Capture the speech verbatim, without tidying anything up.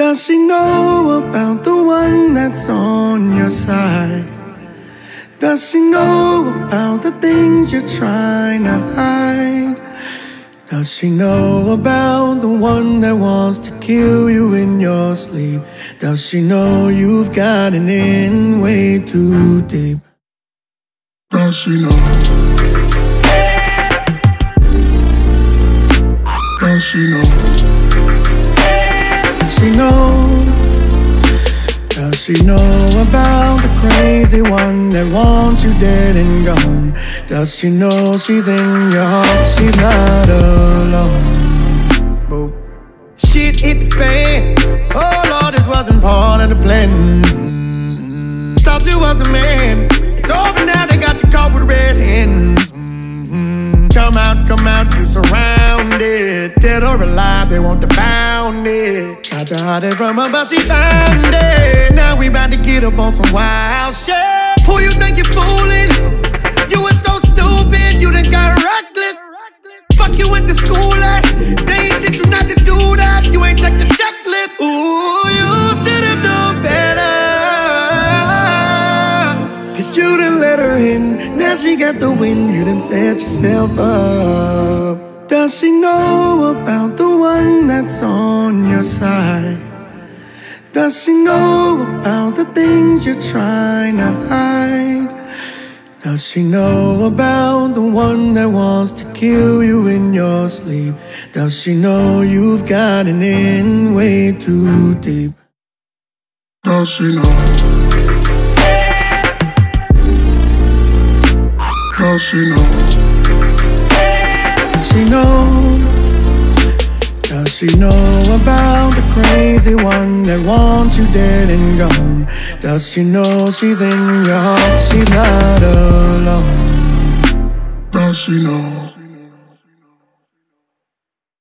Does she know about the one that's on your side? Does she know about the things you're trying to hide? Does she know about the one that wants to kill you in your sleep? Does she know you've gotten in way too deep? Does she know? Does she know? Does she know? Does she know about the crazy one that wants you dead and gone? Does she know she's in your heart, she's not alone? Boop. Shit hit the fan. Oh Lord, this wasn't part of the plan. Mm-hmm. Thought you was the man. It's over now, they got you caught with red hands. Mm-hmm. Come out, come out, you surrounded. Dead or alive, they want to bound it. Tried to hide it from her, but she found it. Now we bout to get up on some wild shit. Who you think you're fooling? You were so stupid, you done got reckless. Fuck you went to school at. They ain't teach you not to do that. You ain't checked the checklist. Ooh, you should've known better. Cause you done let her in. Now she got the wind, you done set yourself up. Does she know about the one that's on your side? Does she know about the things you're trying to hide? Does she know about the one that wants to kill you in your sleep? Does she know you've gotten in way too deep? Does she know? Does she know? Does she know? Does she know about the crazy one that wants you dead and gone? Does she know she's in your heart, she's not alone? Does she know?